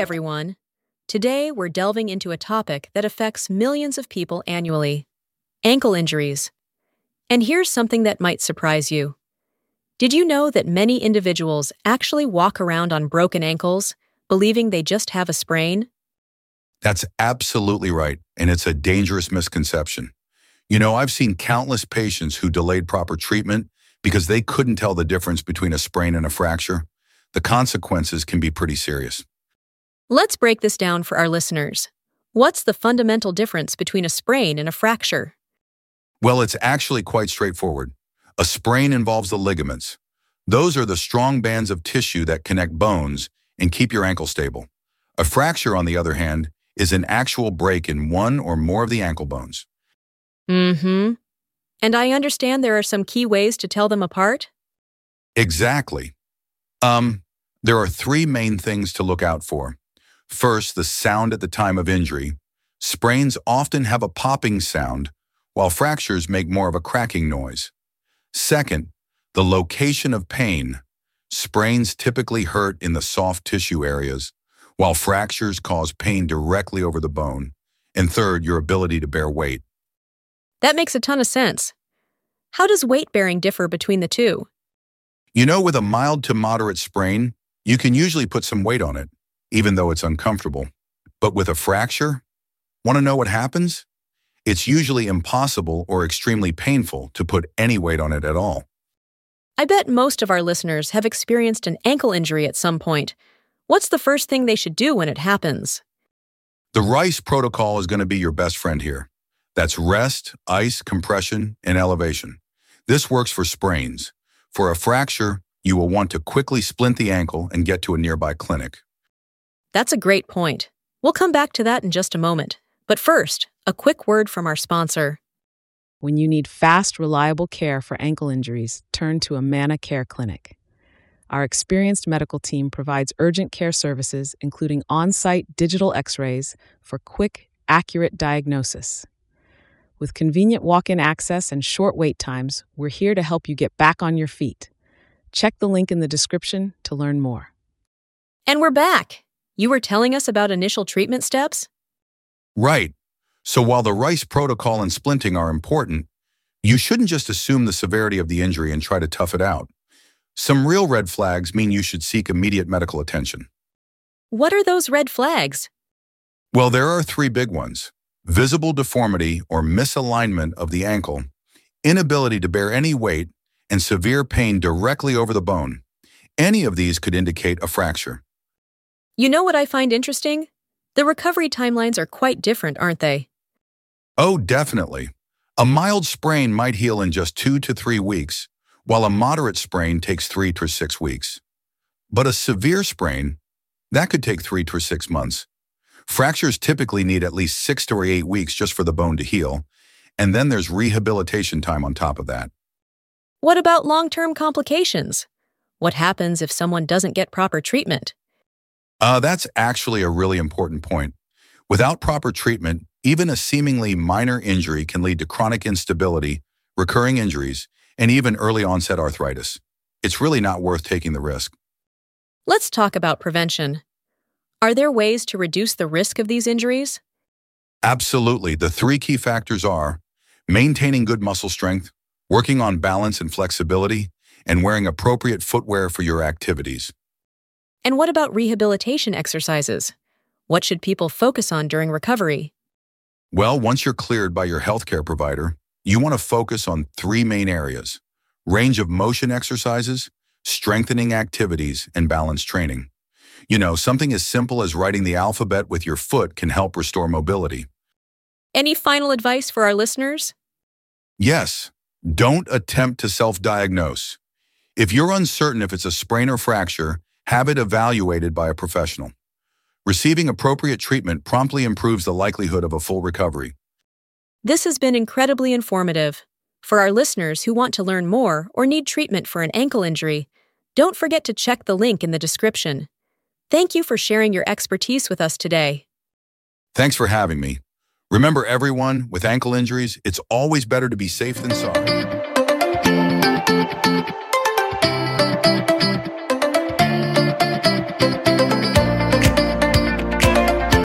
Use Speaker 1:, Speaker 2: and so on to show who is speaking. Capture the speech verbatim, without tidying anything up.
Speaker 1: everyone. Today, we're delving into a topic that affects millions of people annually: ankle injuries. And here's something that might surprise you. Did you know that many individuals actually walk around on broken ankles, believing they just have a sprain?
Speaker 2: That's absolutely right, and it's a dangerous misconception. You know, I've seen countless patients who delayed proper treatment because they couldn't tell the difference between a sprain and a fracture. The consequences can be pretty serious.
Speaker 1: Let's break this down for our listeners. What's the fundamental difference between a sprain and a fracture?
Speaker 2: Well, it's actually quite straightforward. A sprain involves the ligaments. Those are the strong bands of tissue that connect bones and keep your ankle stable. A fracture, on the other hand, is an actual break in one or more of the ankle bones.
Speaker 1: Mm-hmm. And I understand there are some key ways to tell them apart?
Speaker 2: Exactly. Um, there are three main things to look out for. First, the sound at the time of injury. Sprains often have a popping sound, while fractures make more of a cracking noise. Second, the location of pain. Sprains typically hurt in the soft tissue areas, while fractures cause pain directly over the bone. And third, your ability to bear weight.
Speaker 1: That makes a ton of sense. How does weight bearing differ between the two?
Speaker 2: You know, with a mild to moderate sprain, you can usually put some weight on it, even though it's uncomfortable. But with a fracture, want to know what happens? It's usually impossible or extremely painful to put any weight on it at all.
Speaker 1: I bet most of our listeners have experienced an ankle injury at some point. What's the first thing they should do when it happens?
Speaker 2: The RICE protocol is going to be your best friend here. That's rest, ice, compression, and elevation. This works for sprains. For a fracture, you will want to quickly splint the ankle and get to a nearby clinic.
Speaker 1: That's a great point. We'll come back to that in just a moment. But first, a quick word from our sponsor.
Speaker 3: When you need fast, reliable care for ankle injuries, turn to Amana Care Clinic. Our experienced medical team provides urgent care services, including on-site digital x-rays for quick, accurate diagnosis. With convenient walk-in access and short wait times, we're here to help you get back on your feet. Check the link in the description to learn more.
Speaker 1: And we're back. You were telling us about initial treatment steps?
Speaker 2: Right. So while the RICE protocol and splinting are important, you shouldn't just assume the severity of the injury and try to tough it out. Some real red flags mean you should seek immediate medical attention.
Speaker 1: What are those red flags?
Speaker 2: Well, there are three big ones: visible deformity or misalignment of the ankle, inability to bear any weight, and severe pain directly over the bone. Any of these could indicate a fracture.
Speaker 1: You know what I find interesting? The recovery timelines are quite different, aren't they?
Speaker 2: Oh, definitely. A mild sprain might heal in just two to three weeks, while a moderate sprain takes three to six weeks. But a severe sprain, that could take three to six months. Fractures typically need at least six to eight weeks just for the bone to heal, and then there's rehabilitation time on top of that.
Speaker 1: What about long-term complications? What happens if someone doesn't get proper treatment?
Speaker 2: Uh, that's actually a really important point. Without proper treatment, even a seemingly minor injury can lead to chronic instability, recurring injuries, and even early onset arthritis. It's really not worth taking the risk.
Speaker 1: Let's talk about prevention. Are there ways to reduce the risk of these injuries?
Speaker 2: Absolutely. The three key factors are maintaining good muscle strength, working on balance and flexibility, and wearing appropriate footwear for your activities.
Speaker 1: And what about rehabilitation exercises? What should people focus on during recovery?
Speaker 2: Well, once you're cleared by your healthcare provider, you want to focus on three main areas: range of motion exercises, strengthening activities, and balance training. You know, something as simple as writing the alphabet with your foot can help restore mobility.
Speaker 1: Any final advice for our listeners?
Speaker 2: Yes, don't attempt to self-diagnose. If you're uncertain if it's a sprain or fracture, have it evaluated by a professional. Receiving appropriate treatment promptly improves the likelihood of a full recovery.
Speaker 1: This has been incredibly informative. For our listeners who want to learn more or need treatment for an ankle injury, don't forget to check the link in the description. Thank you for sharing your expertise with us today.
Speaker 2: Thanks for having me. Remember, everyone, with ankle injuries, it's always better to be safe than sorry.